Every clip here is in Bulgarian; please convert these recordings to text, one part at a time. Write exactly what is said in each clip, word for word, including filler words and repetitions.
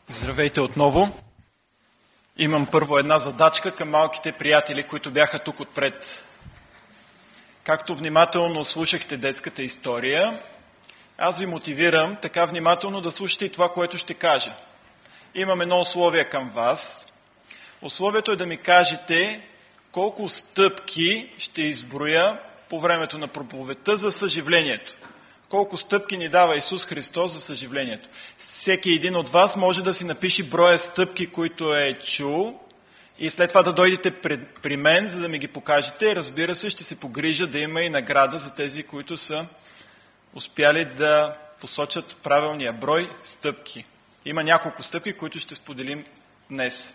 Здравейте отново. Имам първо една задачка към малките приятели, които бяха тук отпред. Както внимателно слушахте детската история, аз ви мотивирам така внимателно да слушате и това, което ще кажа. Имам едно условие към вас. Условието е да ми кажете колко стъпки ще изброя по времето на проповедта за съживлението. Колко стъпки ни дава Исус Христос за съживлението. Всеки един от вас може да си напише броя стъпки, които е чул, и след това да дойдете пред, при мен, за да ми ги покажете. Разбира се, ще се погрижа да има и награда за тези, които са успяли да посочат правилния брой стъпки. Има няколко стъпки, които ще споделим днес.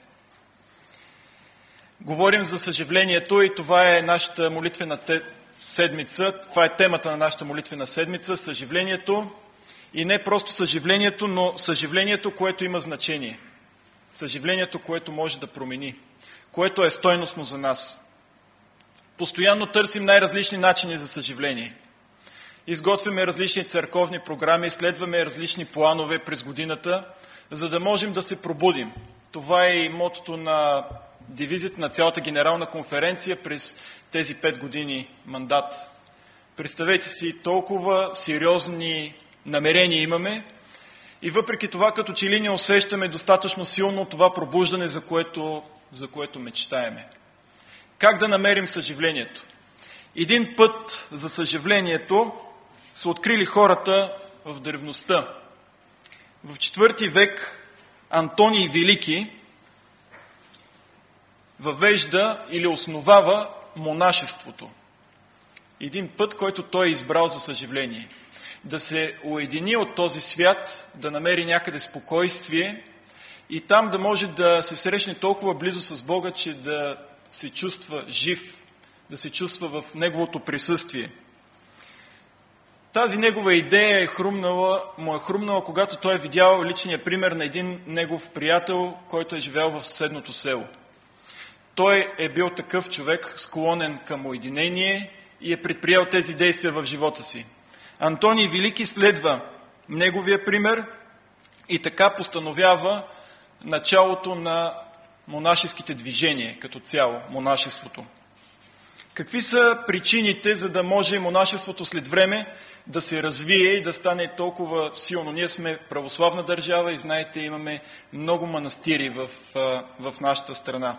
Говорим за съживлението и това е нашата молитвена седмица. Това е темата на нашата молитвена седмица. Съживлението. И не просто съживлението, но съживлението, което има значение. Съживлението, което може да промени. Което е стойностно за нас. Постоянно търсим най-различни начини за съживление. Изготвяме различни църковни програми, следваме различни планове през годината, за да можем да се пробудим. Това е и мотото на дивизията на цялата генерална конференция през тези пет години мандат. Представете си, толкова сериозни намерения имаме и въпреки това, като че ли не усещаме достатъчно силно това пробуждане, за което, за което мечтаеме. Как да намерим съживлението? Един път за съживлението са открили хората в древността. В четвърти век Антоний Велики въвежда или основава монашеството. Един път, който той е избрал за съживление. Да се уедини от този свят, да намери някъде спокойствие и там да може да се срещне толкова близо с Бога, че да се чувства жив, да се чувства в Неговото присъствие. Тази негова идея е хрумнала, му е хрумнала, когато той е видял личния пример на един негов приятел, който е живял в съседното село. Той е бил такъв човек, склонен към уединение и е предприял тези действия в живота си. Антоний Велики следва неговия пример и така постановява началото на монашеските движения като цяло, монашеството. Какви са причините, за да може монашеството след време да се развие и да стане толкова силно? Ние сме православна държава и знаете, имаме много манастири в, в нашата страна.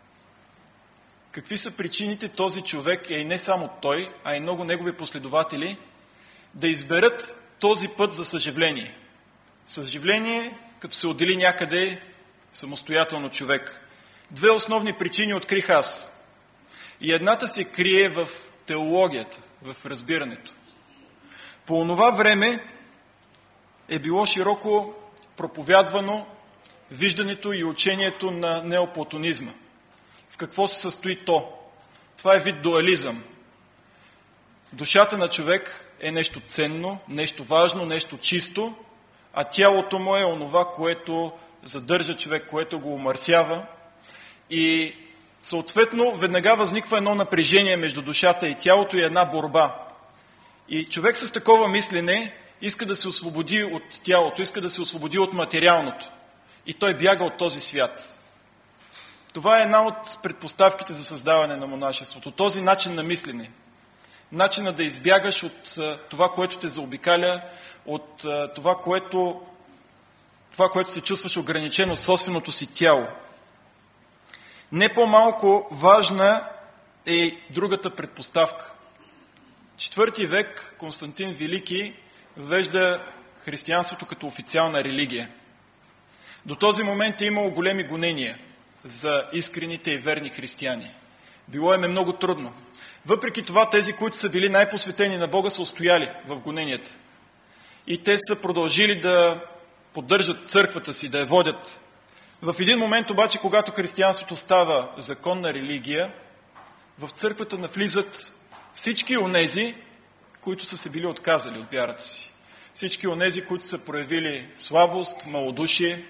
Какви са причините този човек, и не само той, а и много негови последователи, да изберат този път за съживление? Съживление, като се отдели някъде самостоятелно човек. Две основни причини открих аз. И едната се крие в теологията, в разбирането. По онова време е било широко проповядвано виждането и учението на неоплатонизма. В какво се състои то? Това е вид дуализъм. Душата на човек е нещо ценно, нещо важно, нещо чисто, а тялото му е онова, което задържа човек, което го умърсява. И съответно веднага възниква едно напрежение между душата и тялото и една борба. И човек с такова мислене иска да се освободи от тялото, иска да се освободи от материалното. И той бяга от този свят. Това е една от предпоставките за създаване на монашеството. Този начин на мислене. Начина да избягаш от това, което те заобикаля, от това, което, това, което се чувстваш ограничено в собственото си тяло. Не по-малко важна е другата предпоставка. Четвърти век Константин Велики ввежда християнството като официална религия. До този момент е имало големи гонения за искрените и верни християни. Било им е много трудно. Въпреки това, тези, които са били най-посветени на Бога, са устояли в гоненията. И те са продължили да поддържат църквата си, да я водят. В един момент обаче, когато християнството става законна религия, в църквата навлизат всички онези, които са се били отказали от вярата си. Всички онези, които са проявили слабост, малодушие.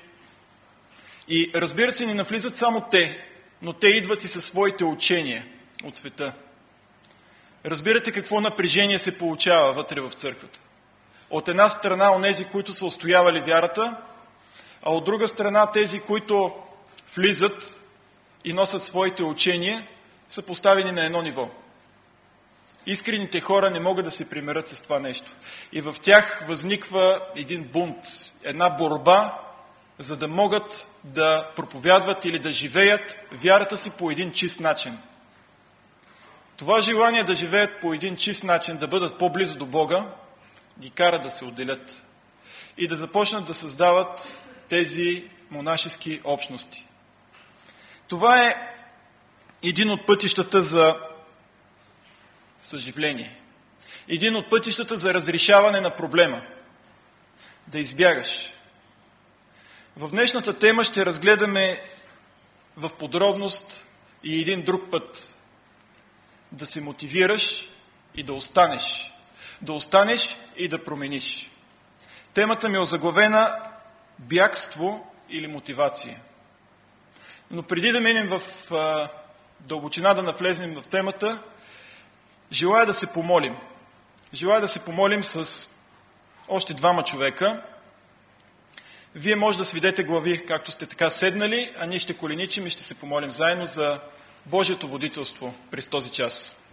И разбира се, не навлизат само те, но те идват и със своите учения от света. Разбирате какво напрежение се получава вътре в църквата. От една страна онези, които са устоявали вярата, а от друга страна тези, които влизат и носят своите учения, са поставени на едно ниво. Искрените хора не могат да се примирят с това нещо. И в тях възниква един бунт, една борба, за да могат да проповядват или да живеят вярата си по един чист начин. Това желание да живеят по един чист начин, да бъдат по-близо до Бога, ги кара да се отделят и да започнат да създават тези монашески общности. Това е един от пътищата за съживление. Един от пътищата за разрешаване на проблема. Да избягаш. В днешната тема ще разгледаме в подробност и един друг път. Да се мотивираш и да останеш. Да останеш и да промениш. Темата ми е озаглавена бягство или мотивация. Но преди да минем в а, дълбочина, да навлезем в темата, желая да се помолим. Желая да се помолим с още двама човека. Вие може да сведете глави, както сте така седнали, а ние ще коленичим и ще се помолим заедно за Божието водителство през този час.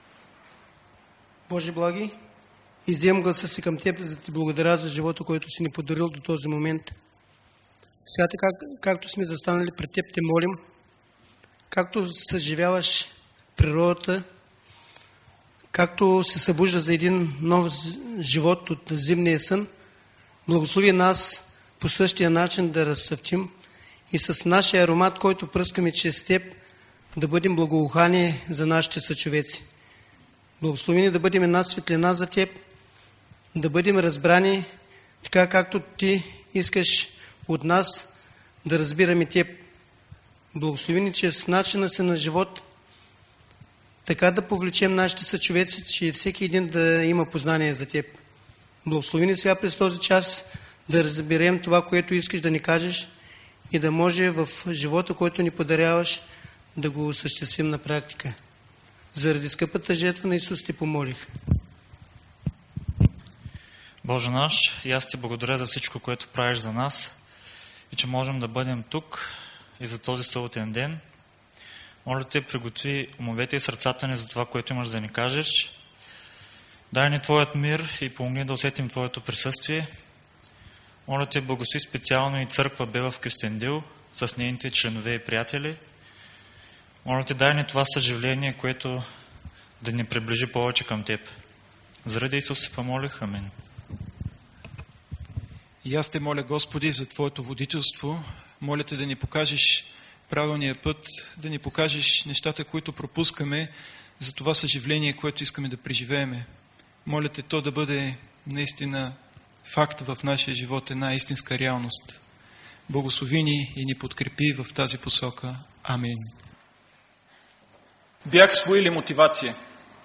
Боже благи, издигам гласа си към Теб, за да Ти благодаря за живота, който си ни подарил до този момент. Сега така, както сме застанали пред Теб, Те молим, както съживяваш природата, както се събужда за един нов живот от зимния сън, благослови нас по същия начин да разсъвтим и с нашия аромат, който пръскаме чрез Теб, да бъдем благоухание за нашите съчовеци. Благослови ни да бъдем една светлина за Теб, да бъдем разбрани, така както Ти искаш от нас да разбираме Теб. Благослови ни чрез начина си на живот, така да повлечем нашите съчовеци, че всеки един да има познание за Теб. Благослови ни сега през този час да разберем това, което искаш да ни кажеш и да може в живота, който ни подаряваш, да го осъществим на практика. Заради скъпата жертва на Исус Те помолих. Боже наш, и аз Ти благодаря за всичко, което правиш за нас и че можем да бъдем тук и за този съботен ден. Моля Те, приготви умовете и сърцата ни за това, което имаш да ни кажеш. Дай ни Твоят мир и помогни да усетим Твоето присъствие. Моля Те, благослови специално и църква Бела в Кюстендил с нейните членове и приятели. Моля Те, дай ни това съживление, което да ни приближи повече към Теб. Заради Исус се помолих. Амин. И аз Те моля, Господи, за Твоето водителство. Моля Те да ни покажеш правилния път, да ни покажеш нещата, които пропускаме, за това съживление, което искаме да преживееме. Моля Те то да бъде наистина факт в нашия живот, една истинска реалност. Благослови ни и ни подкрепи в тази посока. Амин. Бягство или мотивация?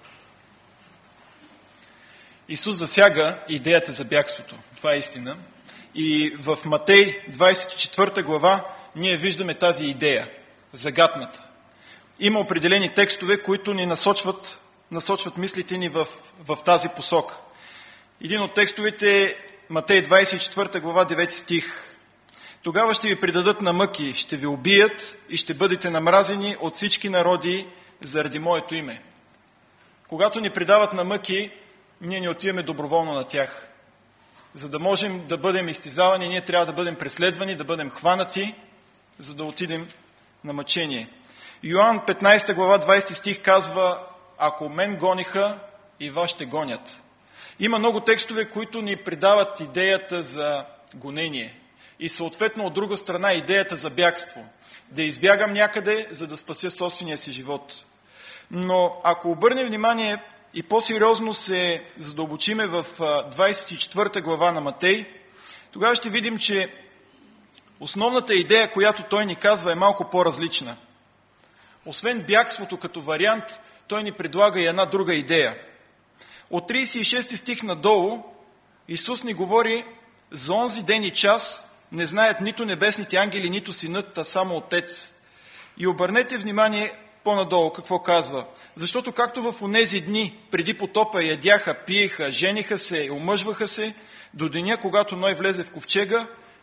Исус засяга идеята за бягството. Това е истина. И в Матей двадесет и четвърта глава ние виждаме тази идея, загатната. Има определени текстове, които ни насочват, насочват мислите ни в, в тази посока. Един от текстовете е Матей двадесет и четвърта глава, девети стих. Тогава ще ви предадат на мъки, ще ви убият и ще бъдете намразени от всички народи заради моето име. Когато ни предават на мъки, ние не отиваме доброволно на тях. За да можем да бъдем изтезавани, ние трябва да бъдем преследвани, да бъдем хванати, за да отидем на мъчение. Йоан петнадесета глава, двадесети стих казва: ако мен гониха, и вас ще гонят. Има много текстове, които ни придават идеята за гонение. И съответно от друга страна идеята за бягство. Да избягам някъде, за да спася собствения си живот. Но ако обърнем внимание и по-сериозно се задълбочиме в двадесет и четвърта глава на Матей, тогава ще видим, че основната идея, която той ни казва, е малко по-различна. Освен бягството като вариант, той ни предлага и една друга идея. От тридесет и шести стих надолу Исус ни говори за онзи ден и час не знаят нито небесните ангели, нито синът, а само Отец. И обърнете внимание по-надолу какво казва. Защото както в онези дни преди потопа ядяха, пиеха, жениха се, омъжваха се, до деня, когато Ной влезе в ковчега,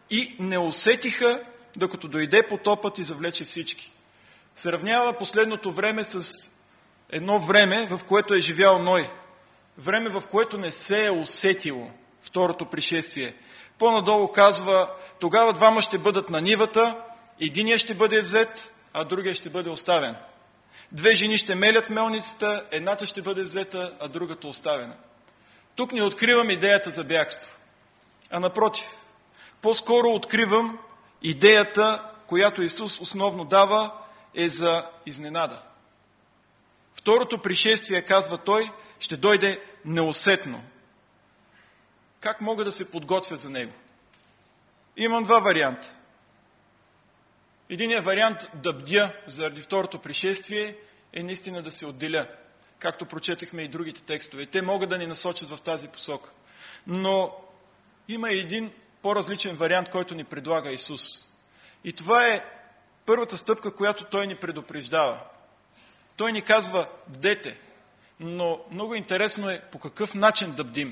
и не усетиха, докато дойде потопът и завлече всички. Сравнява последното време с едно време, в което е живял Ной. Време, в което не се е усетило второто пришествие. По-надолу казва, тогава двама ще бъдат на нивата, единия ще бъде взет, а другия ще бъде оставен. Две жени ще мелят мелницата, едната ще бъде взета, а другата оставена. Тук не откривам идеята за бягство, а напротив, по-скоро откривам идеята, която Исус основно дава, е за изненада. Второто пришествие, казва той, ще дойде неусетно. Как мога да се подготвя за него? Имам два варианта. Единият вариант да бдя заради второто пришествие е наистина да се отделя, както прочетахме и другите текстове. Те могат да ни насочат в тази посока. Но има един по-различен вариант, който ни предлага Исус. И това е първата стъпка, която Той ни предупреждава. Той ни казва, бдете, но много интересно е по какъв начин да бдим.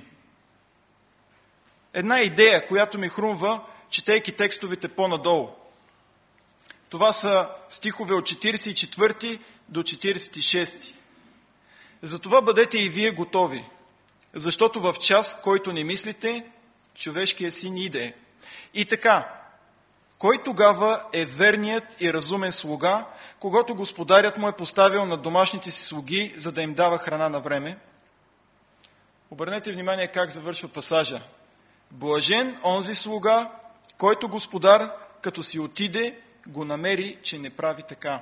Една идея, която ми хрумва, четейки текстовете по-надолу. Това са стихове от четиридесет и четвърти до четиридесет и шести. Затова бъдете и вие готови, защото в час, който не мислите, човешкият син иде. И така, кой тогава е верният и разумен слуга, когато господарят му е поставил над домашните си слуги, за да им дава храна на време? Обърнете внимание как завършва пасажа. Блажен онзи слуга, който господар, като си отиде, го намери, че не прави така.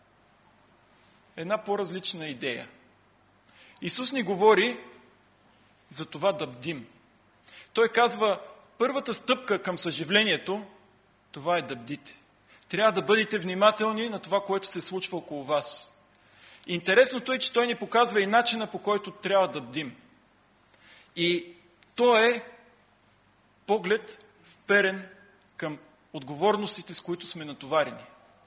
Една по-различна идея. Исус ни говори за това да бдим. Той казва, първата стъпка към съживлението, това е да бдите. Трябва да бъдете внимателни на това, което се случва около вас. Интересното е, че той ни показва и начина, по който трябва да бдим. И то е поглед вперен към отговорностите, с които сме натоварени.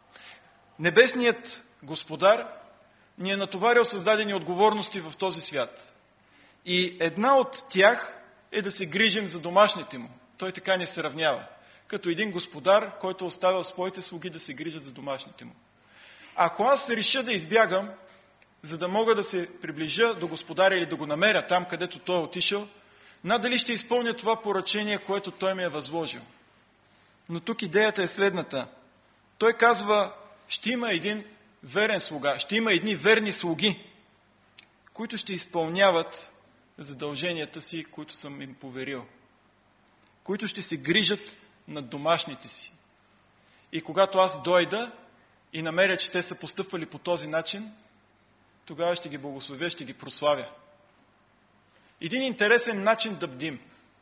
Небесният Господар ни е натоварил създадени отговорности в този свят. И една от тях е да се грижим за домашните му. Той така ни се равнява. Като един господар, който оставил своите слуги да се грижат за домашните му. Ако аз реша да избягам, за да мога да се приближа до господаря или да го намеря там, където той е отишъл, надали ще изпълня това поръчение, което той ми е възложил. Но тук идеята е следната. Той казва, ще има един верен слуга, ще има едни верни слуги, които ще изпълняват задълженията си, които съм им поверил. Които ще се грижат над домашните си. И когато аз дойда и намеря, че те са постъпвали по този начин, тогава ще ги благословя, ще ги прославя. Един интересен начин да бдим.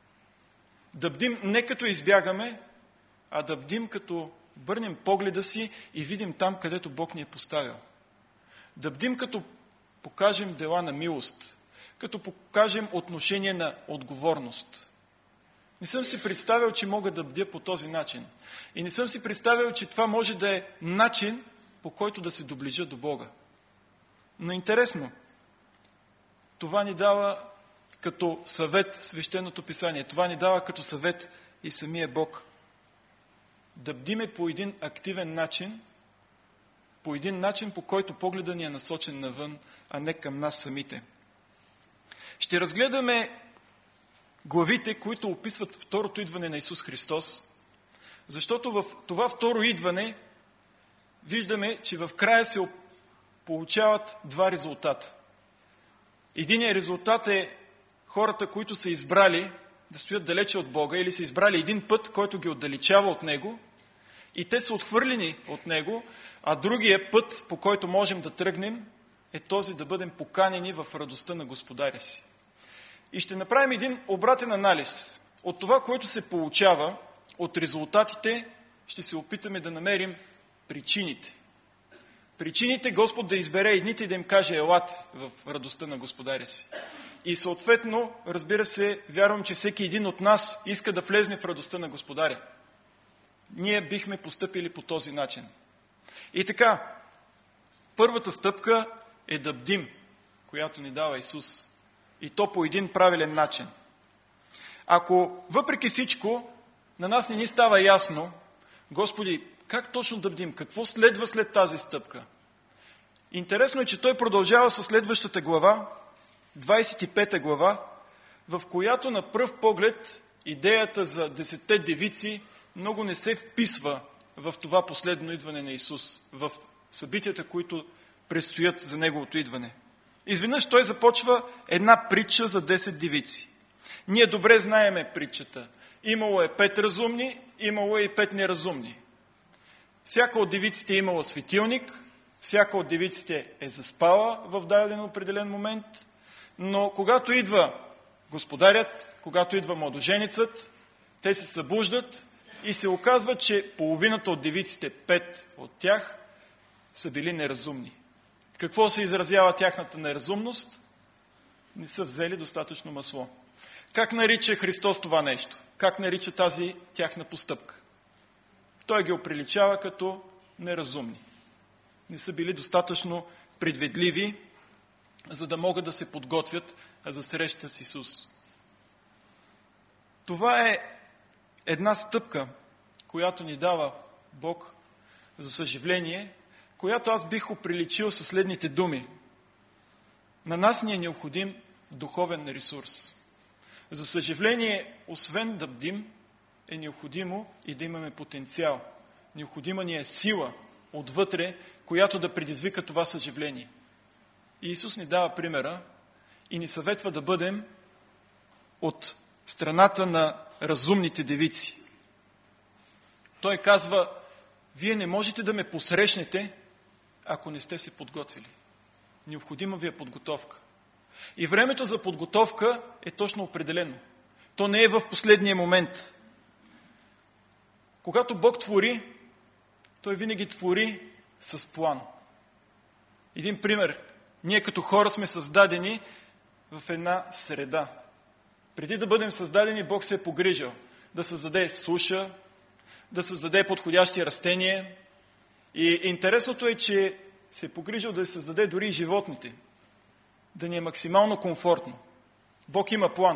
Да бдим не като избягаме, а да бдим като бърнем погледа си и видим там, където Бог ни е поставил. Да бдим като покажем дела на милост, като покажем отношение на отговорност. Не съм си представил, че мога да бдя по този начин. И не съм си представил, че това може да е начин, по който да се доближа до Бога. Но интересно, това ни дава като съвет Свещеното писание. Това ни дава като съвет и самия Бог. Да бдиме по един активен начин, по един начин, по който погледа ни е насочен навън, а не към нас самите. Ще разгледаме главите, които описват второто идване на Исус Христос, защото в това второ идване виждаме, че в края се получават два резултата. Единият резултат е хората, които са избрали да стоят далече от Бога или са избрали един път, който ги отдалечава от Него и те са отхвърлени от Него, а другия път, по който можем да тръгнем, е този да бъдем поканени в радостта на Господаря си. И ще направим един обратен анализ. От това, което се получава, от резултатите, ще се опитаме да намерим причините. Причините Господ да избере едните и да им каже елате в радостта на Господаря си. И съответно, разбира се, вярвам, че всеки един от нас иска да влезне в радостта на Господаря. Ние бихме постъпили по този начин. И така, първата стъпка е да бдим, която ни дава Исус. И то по един правилен начин. Ако въпреки всичко на нас не ни става ясно, Господи, как точно да бдим, какво следва след тази стъпка. Интересно е, че той продължава със следващата глава, двадесет и пета глава, в която на пръв поглед идеята за десетте девици много не се вписва в това последно идване на Исус, в събитията, които предстоят за Неговото идване. Изведнъж той започва една притча за десет девици. Ние добре знаеме притчата. Имало е пет разумни, имало е и пет неразумни. Всяка от девиците е имала светилник, всяка от девиците е заспала в даден определен момент, но когато идва господарят, когато идва младоженицът, те се събуждат и се оказва, че половината от девиците, пет от тях, са били неразумни. Какво се изразява тяхната неразумност? Не са взели достатъчно масло. Как нарича Христос това нещо? Как нарича тази тяхна постъпка? Той ги оприличава като неразумни. Не са били достатъчно предвидливи, за да могат да се подготвят за среща с Исус. Това е една стъпка, която ни дава Бог за съжаление, която аз бих оприличил със следните думи. На нас ни е необходим духовен ресурс. За съжаление, освен да бдим, е необходимо и да имаме потенциал. Необходима ни е сила отвътре, която да предизвика това съжаление. И Исус ни дава примера и ни съветва да бъдем от страната на разумните девици. Той казва, вие не можете да ме посрещнете, ако не сте се подготвили. Необходима ви е подготовка. И времето за подготовка е точно определено. То не е в последния момент. Когато Бог твори, Той винаги твори с план. Един пример. Ние като хора сме създадени в една среда. Преди да бъдем създадени, Бог се е погрижил да създаде суша, да създаде подходящи растения. И интересното е, че се е погрижил да създаде дори и животните. Да ни е максимално комфортно. Бог има план.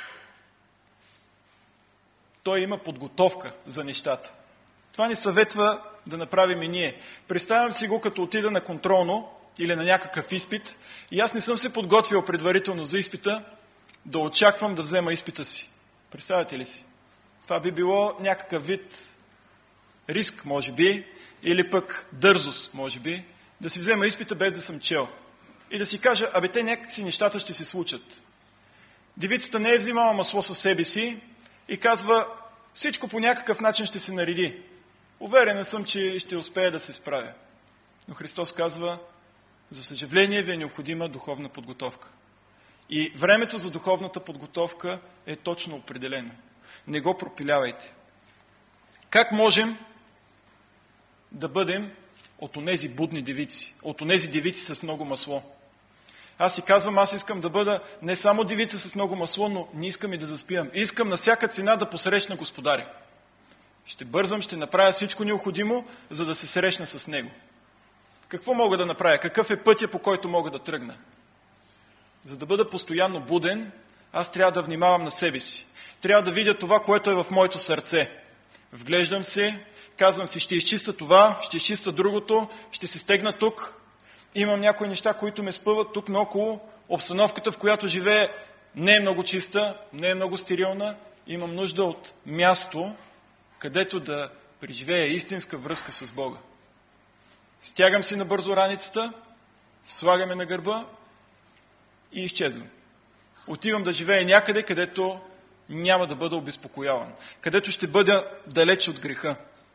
Той има подготовка за нещата. Това ни съветва да направим и ние. Представям си го, като отида на контролно или на някакъв изпит и аз не съм се подготвил предварително за изпита, да очаквам да взема изпита си. Представяте ли си? Това би било някакъв вид риск, може би, или пък дързост, може би, да си взема изпита без да съм чел. И да си кажа, абе те някакси нещата ще се случат. Девицата не е взимала масло със себе си и казва, всичко по някакъв начин ще се нареди. Уверена съм, че ще успее да се справя. Но Христос казва, за съжаление ви е необходима духовна подготовка. И времето за духовната подготовка е точно определено. Не го пропилявайте. Как можем да бъдем от онези будни девици, от онези девици с много масло? Аз си казвам, аз искам да бъда не само девица с много масло, но не искам и да заспивам. Искам на всяка цена да посрещна Господаря. Ще бързам, ще направя всичко необходимо, за да се срещна с Него. Какво мога да направя? Какъв е пътя, по който мога да тръгна? За да бъда постоянно буден, аз трябва да внимавам на себе си. Трябва да видя това, което е в моето сърце. Вглеждам се, казвам си, ще изчиста това, ще изчиста другото, ще се стегна тук. Имам някои неща, които ме спъват тук наоколо. Обстановката, в която живее, не е много чиста, не е много стерилна. Имам нужда от място, където да преживея истинска връзка с Бога. Стягам си набързо раницата, слагаме на гърба и изчезвам. Отивам да живея някъде, където няма да бъда обезпокояван, където ще бъда далеч от греха.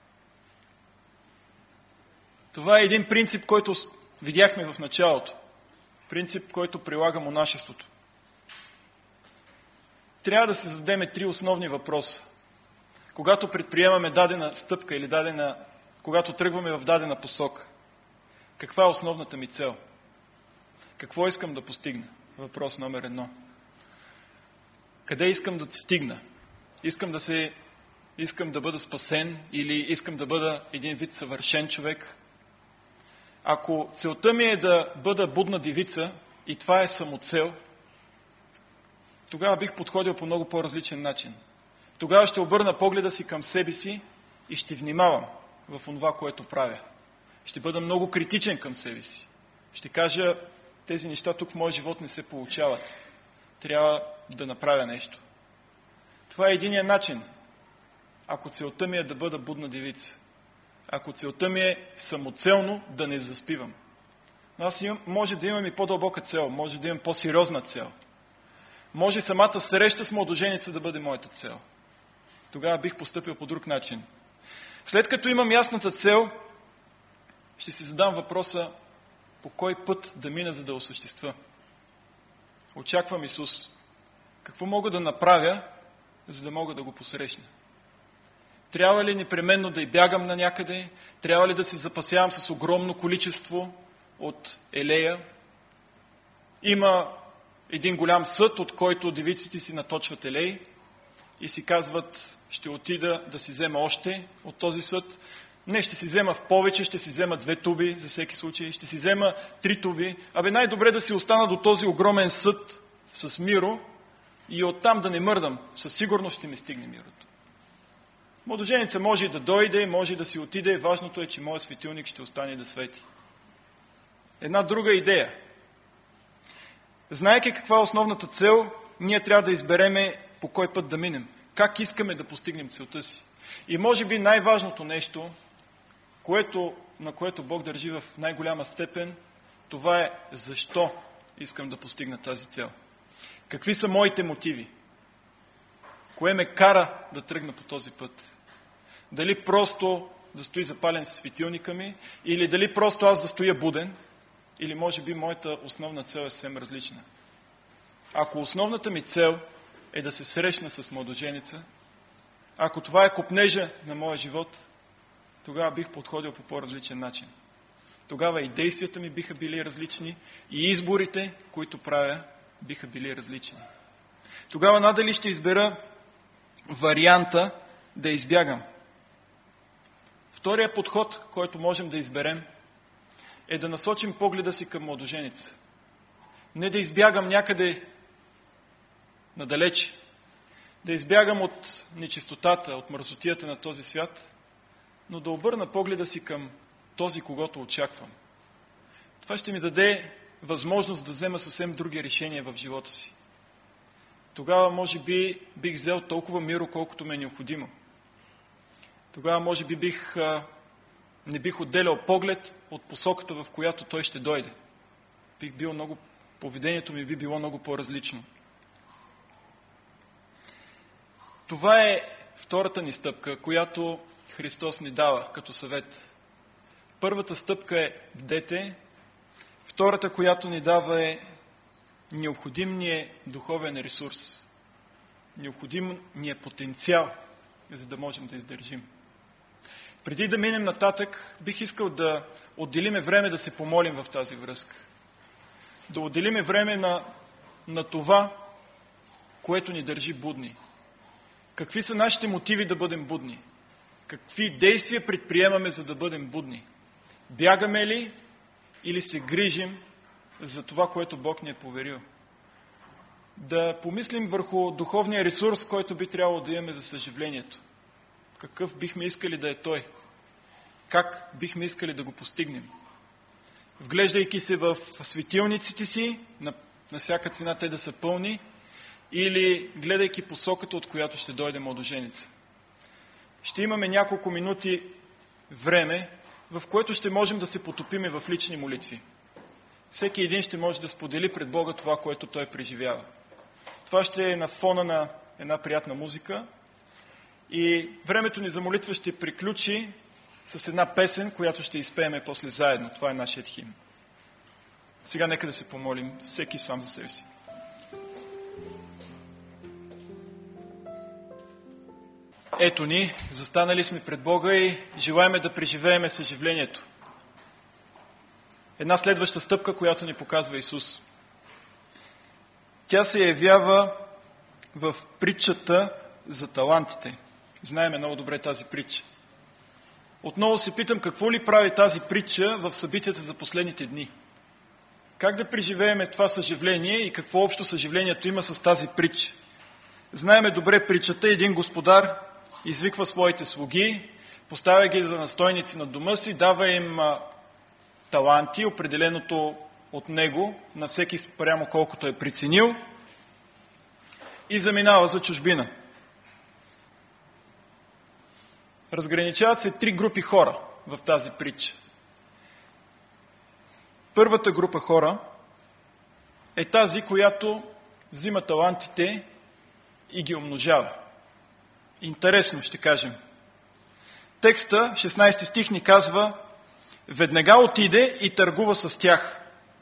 Това е един принцип, който видяхме в началото. Принцип, който прилага монашеството. Трябва да се зададем три основни въпроса. Когато предприемаме дадена стъпка или дадена, когато тръгваме в дадена посока, каква е основната ми цел? Какво искам да постигна? Въпрос номер едно. Къде искам да стигна? Искам да се, искам да бъда спасен или искам да бъда един вид съвършен човек? Ако целта ми е да бъда будна девица и това е самоцел, тогава бих подходил по много по-различен начин. Тогава ще обърна погледа си към себе си и ще внимавам в това, което правя. Ще бъда много критичен към себе си. Ще кажа, тези неща тук в моя живот не се получават. Трябва да направя нещо. Това е единият начин. Ако целта ми е да бъда будна девица. Ако целта ми е самоцелно да не заспивам. Но аз имам, може да имам и по-дълбока цел, може да имам по-сериозна цел. Може самата среща с младоженица да бъде моята цел. Тогава бих постъпил по друг начин. След като имам ясната цел, ще си задам въпроса, по кой път да мина, за да осъществя. Очаквам Исус. Какво мога да направя, за да мога да го посрещна? Трябва ли непременно да й бягам на някъде? Трябва ли да се запасявам с огромно количество от елея? Има един голям съд, от който девиците си наточват елей и си казват, ще отида да си взема още от този съд. Не, ще си взема в повече, ще си взема две туби за всеки случай, ще си взема три туби. Абе най-добре да си остана до този огромен съд с миро и оттам да не мърдам. Със сигурност ще ми стигне мирото. Младоженица може и да дойде, може и да си отиде. Важното е, че моят светилник ще остане да свети. Една друга идея. Знаейки каква е основната цел, ние трябва да избереме по кой път да минем. Как искаме да постигнем целта си. И може би най-важното нещо, което, на което Бог държи в най-голяма степен, това е защо искам да постигна тази цел. Какви са моите мотиви? Кое ме кара да тръгна по този път? Дали просто да стои запален светилника ми, или дали просто аз да стоя буден, или може би моята основна цел е съвсем различна. Ако основната ми цел е да се срещна с младоженица, ако това е копнежа на моя живот, тогава бих подходил по по-различен начин. Тогава и действията ми биха били различни, и изборите, които правя, биха били различни. Тогава надали ще избера варианта да избягам. Втория подход, който можем да изберем, е да насочим погледа си към младоженица. Не да избягам някъде надалече, да избягам от нечистотата, от мързотията на този свят, но да обърна погледа си към този, когото очаквам. Това ще ми даде възможност да взема съвсем други решения в живота си. Тогава, може би, бих взел толкова миро, колкото ме е необходимо. Тогава, може би, бих, а, не бих отделял поглед от посоката, в която той ще дойде. Бих бил много, поведението ми би било много по-различно. Това е втората ни стъпка, която Христос ни дава като съвет. Първата стъпка е бдете, втората, която ни дава, е необходим ни е духовен ресурс. Необходим ни е потенциал, за да можем да издържим. Преди да минем нататък, бих искал да отделиме време да се помолим в тази връзка. Да отделиме време на, на това, което ни държи будни. Какви са нашите мотиви да бъдем будни? Какви действия предприемаме, за да бъдем будни? Бягаме ли или се грижим за това, което Бог ни е поверил? Да помислим върху духовния ресурс, който би трябвало да имаме за съживлението. Какъв бихме искали да е той? Как бихме искали да го постигнем? Вглеждайки се в светилниците си, на, на всяка цена те да са пълни, или гледайки посоката, от която ще дойде младоженица. Ще имаме няколко минути време, в което ще можем да се потопиме в лични молитви. Всеки един ще може да сподели пред Бога това, което той преживява. Това ще е на фона на една приятна музика и времето ни за молитва ще приключи с една песен, която ще изпееме после заедно. Това е нашият химн. Сега нека да се помолим всеки сам за себе си. Ето ни, застанали сме пред Бога и желаеме да преживееме съживлението. Една следваща стъпка, която ни показва Исус. Тя се явява в притчата за талантите. Знаеме много добре тази притча. Отново се питам, какво ли прави тази притча в събитията за последните дни? Как да преживееме това съживление и какво общо съживлението има с тази притча? Знаеме добре притчата. Един господар извиква своите слуги, поставя ги за настойници на дома си, дава им а, таланти, определеното от него, на всеки спрямо колкото е преценил, и заминава за чужбина. Разграничават се три групи хора в тази притча. Първата група хора е тази, която взима талантите и ги умножава. Интересно, ще кажем. Текста, шестнадесети стих ни казва: веднага отиде и търгува с тях.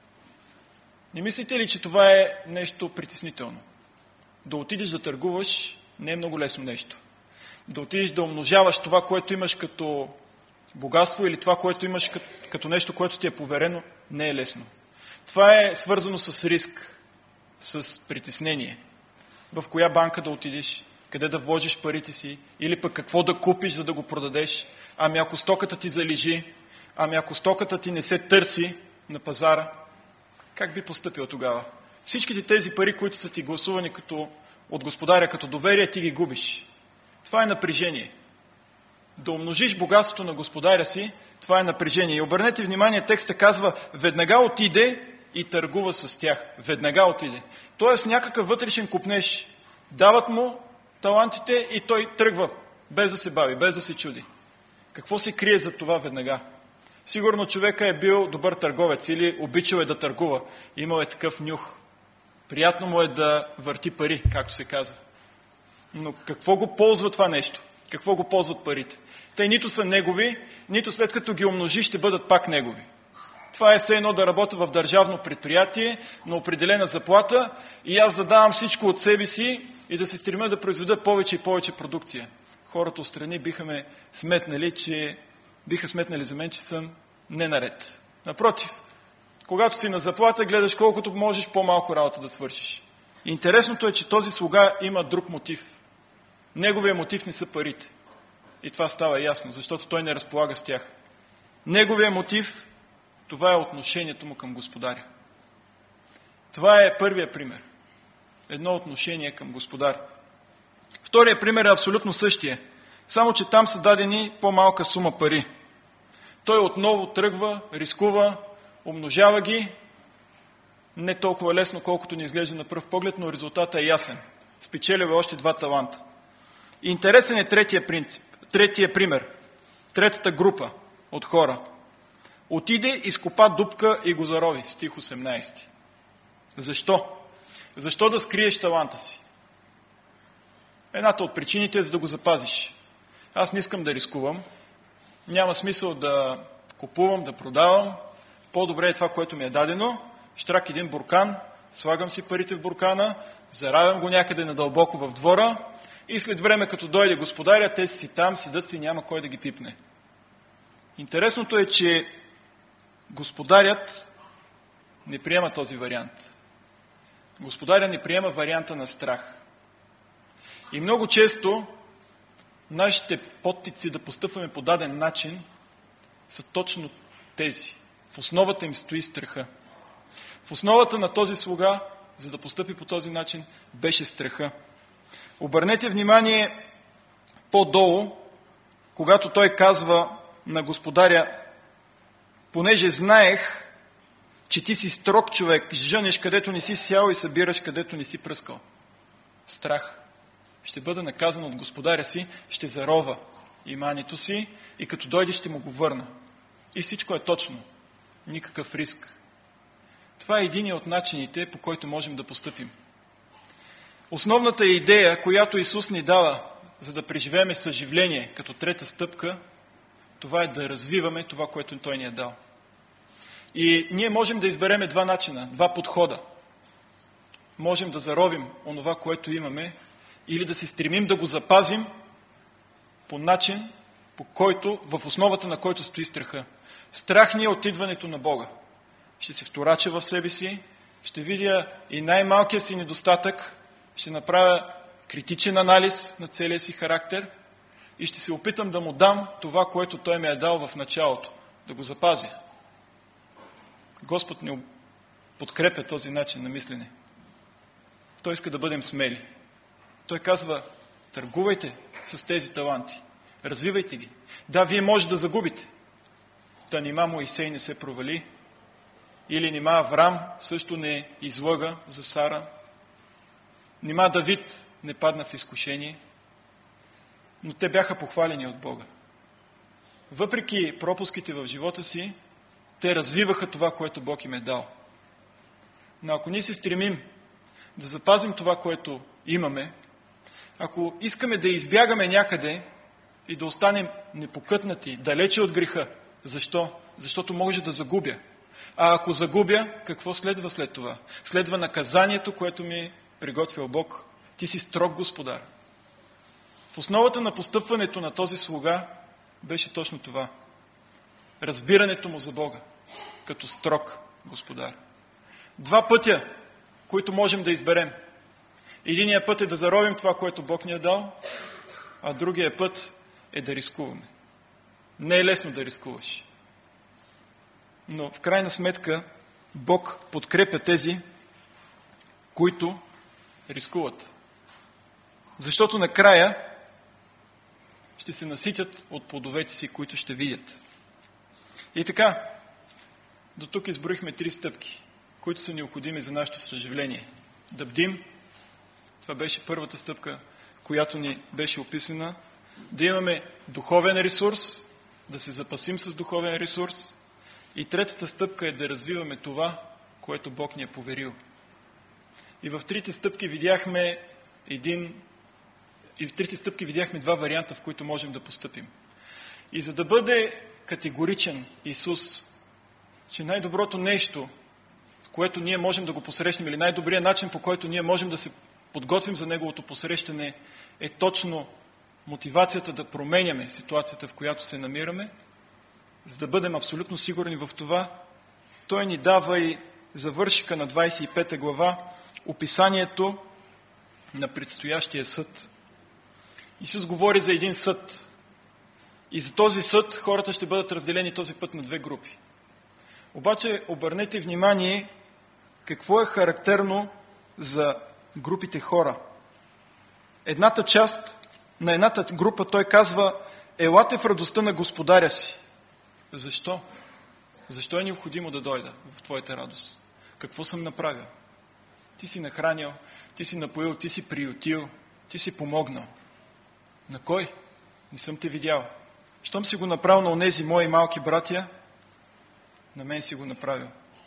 Не мислите ли, че това е нещо притеснително? Да отидеш да търгуваш не е много лесно нещо. Да отидеш да умножаваш това, което имаш като богатство, или това, което имаш като, като нещо, което ти е поверено, не е лесно. Това е свързано с риск, с притеснение. В коя банка да отидеш, къде да вложиш парите си, или пък какво да купиш, за да го продадеш. Ами ако стоката ти залежи, ами ако стоката ти не се търси на пазара, как би постъпил тогава? Всичките тези пари, които са ти гласувани като, от господаря като доверие, ти ги губиш. Това е напрежение. Да умножиш богатството на господаря си, това е напрежение. И обърнете внимание, текста казва: веднага отиде и търгува с тях. Веднага отиде. Тоест някакъв вътрешен купнеж. Дават му талантите и той тръгва, без да се бави, без да се чуди. Какво се крие за това веднага? Сигурно човека е бил добър търговец или обичал е да търгува. Имал е такъв нюх. Приятно му е да върти пари, както се казва. Но какво го ползва това нещо? Какво го ползват парите? Те нито са негови, нито след като ги умножи, ще бъдат пак негови. Това е все едно да работя в държавно предприятие на определена заплата и аз да давам всичко от себе си и да се стремя да произведа повече и повече продукция. Хората отстрани биха ме сметнали, че биха сметнали за мен, че съм ненаред. Напротив, когато си на заплата, гледаш колкото можеш по-малко работа да свършиш. Интересното е, че този слуга има друг мотив. Неговия мотив не са парите. И това става ясно, защото той не разполага с тях. Неговия мотив, това е отношението му към господаря. Това е първия пример. Едно отношение към господар. Втория пример е абсолютно същия. Само че там са дадени по-малка сума пари. Той отново тръгва, рискува, умножава ги. Не толкова лесно, колкото ни изглежда на пръв поглед, но резултатът е ясен. Спечелил е още два таланта. Интересен е третия принцип, третия пример. Третата група от хора. Отиде, изкопа дупка и го зарови. Стих осемнадесети. Защо? Защо да скриеш таланта си? Едната от причините е за да го запазиш. Аз не искам да рискувам. Няма смисъл да купувам, да продавам. По-добре е това, което ми е дадено. Щрак един буркан, слагам си парите в буркана, заравям го някъде надълбоко в двора и след време, като дойде господаря, те си там, седат си, няма кой да ги пипне. Интересното е, че господарят не приема този вариант. Господаря не приема варианта на страх. И много често нашите подтици да постъпваме по даден начин са точно тези. В основата им стои страха. В основата на този слуга, за да постъпи по този начин, беше страха. Обърнете внимание по-долу, когато той казва на господаря: понеже знаех, че ти си строг човек, жънеш където не си сял и събираш където не си пръскал. Страх. Ще бъда наказан от господаря си, ще зарова имането си и като дойде ще му го върна. И всичко е точно. Никакъв риск. Това е един от начините, по който можем да постъпим. Основната идея, която Исус ни дава, за да преживеем съживление като трета стъпка, това е да развиваме това, което Той ни е дал. И ние можем да избереме два начина, два подхода. Можем да заровим онова, което имаме, или да се стремим да го запазим по начин, по който, в основата на който стои страха. Страх ни е от идването на Бога. Ще се вторача в себе си, ще видя и най-малкия си недостатък, ще направя критичен анализ на целия си характер и ще се опитам да му дам това, което Той ми е дал в началото, да го запазя. Господ ни подкрепя този начин на мислене. Той иска да бъдем смели. Той казва, търгувайте с тези таланти, развивайте ги. Да, вие може да загубите. Та нима Моисей не се провали, или нима Аврам също не излъга за Сара, нима Давид не падна в изкушение, но те бяха похвалени от Бога. Въпреки пропуските в живота си, те развиваха това, което Бог им е дал. Но ако ние се стремим да запазим това, което имаме, ако искаме да избягаме някъде и да останем непокътнати, далече от греха, защо? Защото може да загубя. А ако загубя, какво следва след това? Следва наказанието, което ми е приготвил Бог. Ти си строг господар. В основата на постъпването на този слуга беше точно това. Разбирането му за Бога, като строг господар. Два пътя, които можем да изберем. Единият път е да заровим това, което Бог ни е дал, а другия път е да рискуваме. Не е лесно да рискуваш. Но в крайна сметка Бог подкрепя тези, които рискуват. Защото накрая ще се наситят от плодовете си, които ще видят. И така, до тук изброихме три стъпки, които са необходими за нашето съживление. Да бдим, това беше първата стъпка, която ни беше описана. Да имаме духовен ресурс, да се запасим с духовен ресурс. И третата стъпка е да развиваме това, което Бог ни е поверил. И в трите стъпки видяхме един, и в трите стъпки видяхме два варианта, в които можем да постъпим. И за да бъде категоричен Исус, че най-доброто нещо, което ние можем да го посрещнем, или най-добрият начин, по който ние можем да се подготвим за Неговото посрещане, е точно мотивацията да променяме ситуацията, в която се намираме, за да бъдем абсолютно сигурни в това. Той ни дава и завършика на двадесет и пета глава описанието на предстоящия съд. Исус говори за един съд. И за този съд хората ще бъдат разделени този път на две групи. Обаче обърнете внимание какво е характерно за групите хора. Едната част, на едната група той казва: елате в радостта на господаря си. Защо? Защо е необходимо да дойда в твоята радост? Какво съм направил? Ти си нахранил, ти си напоил, ти си приютил, ти си помогнал. На кой? Не съм те видял. Щом си го направил на онези мои малки братя, на мен си го направил.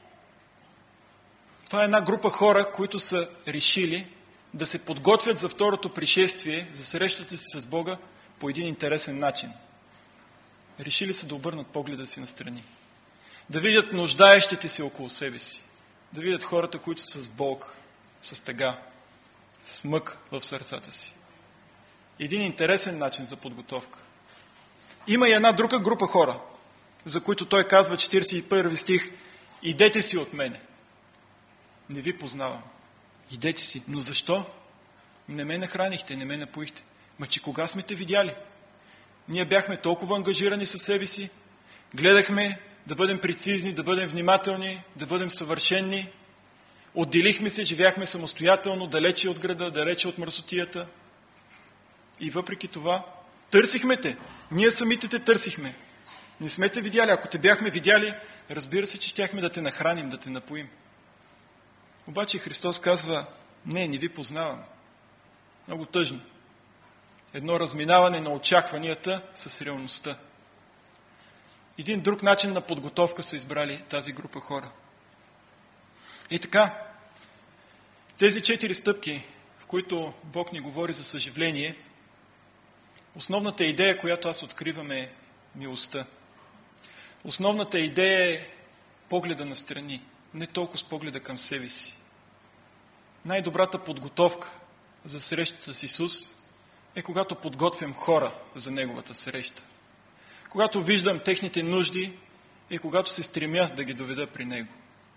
Това е една група хора, които са решили да се подготвят за второто пришествие, за срещата си с Бога по един интересен начин. Решили са да обърнат погледа си настрани. Да видят нуждаещите се около себе си. Да видят хората, които са с болка, с тъга, с мък в сърцата си. Един интересен начин за подготовка. Има и една друга група хора, за които той казва, четиридесет и първи стих: идете си от мене. Не ви познавам. Идете си. Но защо? Не ме нахранихте, не ме напоихте. Ма че кога сме те видяли? Ние бяхме толкова ангажирани със себе си, гледахме да бъдем прецизни, да бъдем внимателни, да бъдем съвършенни. Отделихме се, живяхме самостоятелно, далече от града, далече от мръсотията. И въпреки това, търсихме те. Ние самите те търсихме. Не сме те видяли. Ако те бяхме видяли, разбира се, че щяхме да те нахраним, да те напоим. Обаче Христос казва: не, не ви познавам. Много тъжно. Едно разминаване на очакванията с реалността. Един друг начин на подготовка са избрали тази група хора. И така, тези четири стъпки, в които Бог ни говори за съживление, основната идея, която аз откривам, е милостта. Основната идея е погледа настрани, не толкова с погледа към себе си. Най-добрата подготовка за срещата с Исус е когато подготвям хора за Неговата среща. Когато виждам техните нужди и когато се стремя да ги доведа при Него.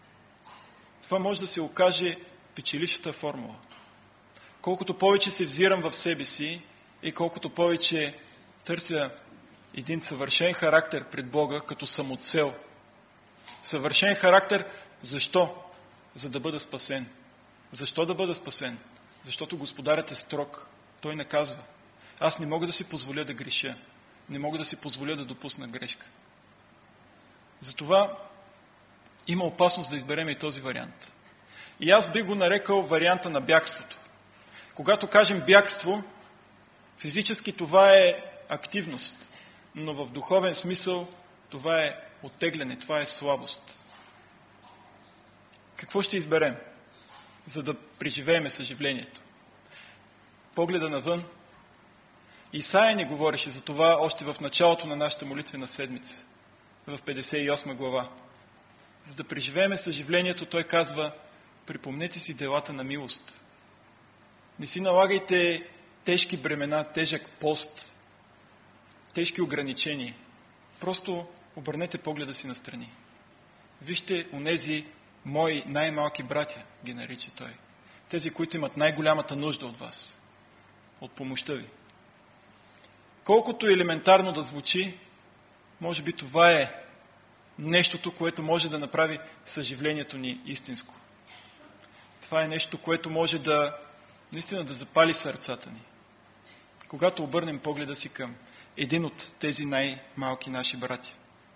Това може да се окаже печелившата формула. Колкото повече се взирам в себе си и колкото повече търся един съвършен характер пред Бога като самоцел. Съвършен характер, защо? За да бъда спасен. Защо да бъда спасен? Защото Господарят е строг. Той наказва. Аз не мога да си позволя да греша. Не мога да си позволя да допусна грешка. Затова има опасност да изберем и този вариант. И аз би го нарекал варианта на бягството. Когато кажем бягство, физически това е активност, но в духовен смисъл това е оттегляне, това е слабост. Какво ще изберем, за да преживееме съживлението? Погледа навън. Исаия ни говореше за това още в началото на нашата молитвена седмица, в петдесет и осма глава. За да преживееме съживлението, той казва: припомнете си делата на милост. Не си налагайте тежки бремена, тежък пост, тежки ограничения. Просто обърнете погледа си настрани. Вижте онези мои най-малки братя, ги нарича той. Тези, които имат най-голямата нужда от вас, от помощта ви. Колкото елементарно да звучи, може би това е нещото, което може да направи съживлението ни истинско. Това е нещо, което може да наистина да запали сърцата ни. Когато обърнем погледа си към един от тези най-малки наши братя.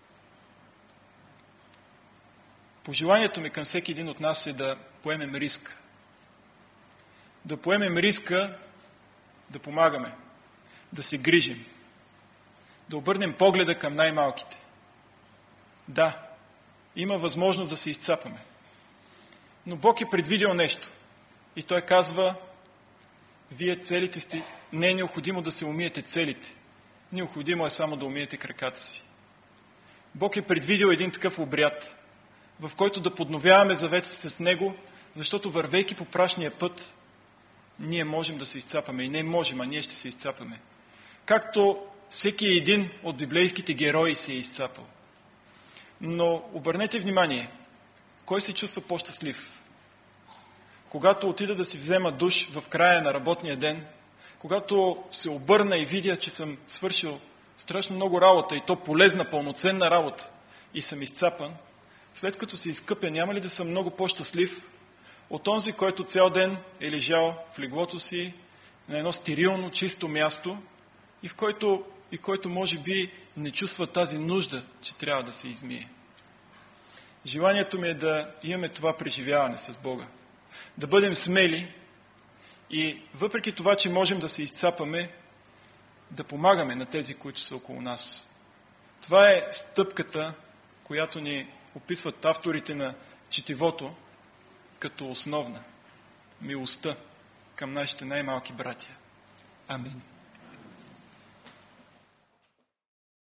Пожеланието ми към всеки един от нас е да поемем риск. Да поемем риска да помагаме, да се грижим, да обърнем погледа към най-малките. Да, има възможност да се изцапаме. Но Бог е предвидил нещо. И Той казва: вие целите сте, не е необходимо да се умиете целите. Необходимо е само да умиете краката си. Бог е предвидил един такъв обряд, в който да подновяваме завет с Него, защото вървейки по прашния път, ние можем да се изцапаме. И не можем, а ние ще се изцапаме. Както всеки един от библейските герои се е изцапал. Но обърнете внимание, кой се чувства по-щастлив? Когато отида да си взема душ в края на работния ден, когато се обърна и видя, че съм свършил страшно много работа и то полезна, пълноценна работа и съм изцапан, след като се изкъпя, няма ли да съм много по-щастлив от онзи, който цял ден е лежал в леглото си на едно стерилно, чисто място и в който, и който може би не чувства тази нужда, че трябва да се измие. Желанието ми е да имаме това преживяване с Бога. Да бъдем смели и въпреки това, че можем да се изцапаме, да помагаме на тези, които са около нас. Това е стъпката, която ни описват авторите на четивото като основна. Милостта към нашите най-малки братя. Амин.